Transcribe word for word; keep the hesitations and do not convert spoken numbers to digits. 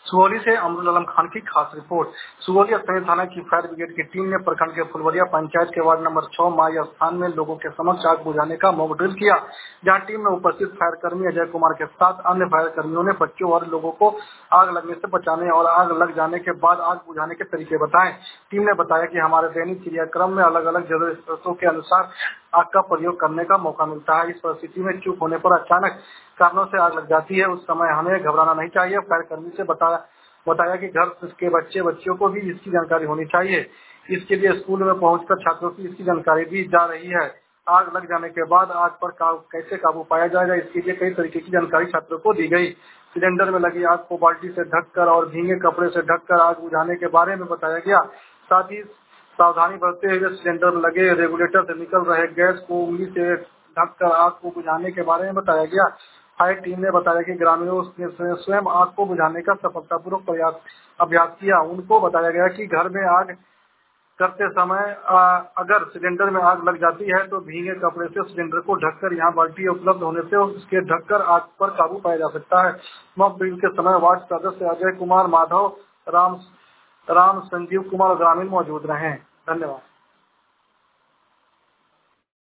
सुगौली से अमरुल आलम खान की खास रिपोर्ट। सुगौली स्थानीय थाना की फायर ब्रिगेड की टीम ने प्रखंड के फुलवरिया पंचायत के वार्ड नंबर छह माई स्थान में लोगों के समक्ष आग बुझाने का मॉक ड्रिल किया, जहां टीम में उपस्थित फायर कर्मी अजय कुमार के साथ अन्य फायर कर्मियों ने बच्चों और लोगों को आग लगने से बचाने और आग लग जाने के बाद आग बुझाने के तरीके बताए। टीम ने बताया कि हमारे दैनिक क्रियाक्रम में अलग अलग जरूरतों के अनुसार आग का प्रयोग करने का मौका मिलता है। इस परिस्थिति में चूक होने पर अचानक कारणों से आग लग जाती है। उस समय हमें घबराना नहीं चाहिए। फायर कर्मी से बताया बताया कि घर के बच्चे बच्चियों को भी इसकी जानकारी होनी चाहिए। इसके लिए स्कूल में पहुंचकर छात्रों की इसकी जानकारी दी जा रही है। आग लग जाने के बाद आग पर काबू कैसे काबू पाया जाएगा, इसके लिए कई तरीके की जानकारी छात्रों को दी गई। सिलेंडर में लगी आग को बाल्टी से ढककर और भीगे कपड़े से ढककर आग बुझाने के बारे में बताया गया। साथ ही सावधानी बरतते हुए सिलेंडर में लगे रेगुलेटर से निकल रहे गैस को उंगली से ढककर आग को बुझाने के बारे में बताया गया। फायर टीम ने बताया कि ग्रामीणों ने स्वयं आग को बुझाने का सफलतापूर्वक प्रयास अभ्यास किया। उनको बताया गया कि घर में आग करते समय आ, अगर सिलेंडर में आग लग जाती है तो भीगे कपड़े से सिलेंडर को ढककर यहाँ बाल्टी उपलब्ध होने से उसके ढककर आग पर काबू पाया जा सकता है। मॉक ड्रिल के समय वार्ड सदस्य अजय कुमार, माधव, राम राम संजीव कुमार और ग्रामीण मौजूद रहे। धन्यवाद।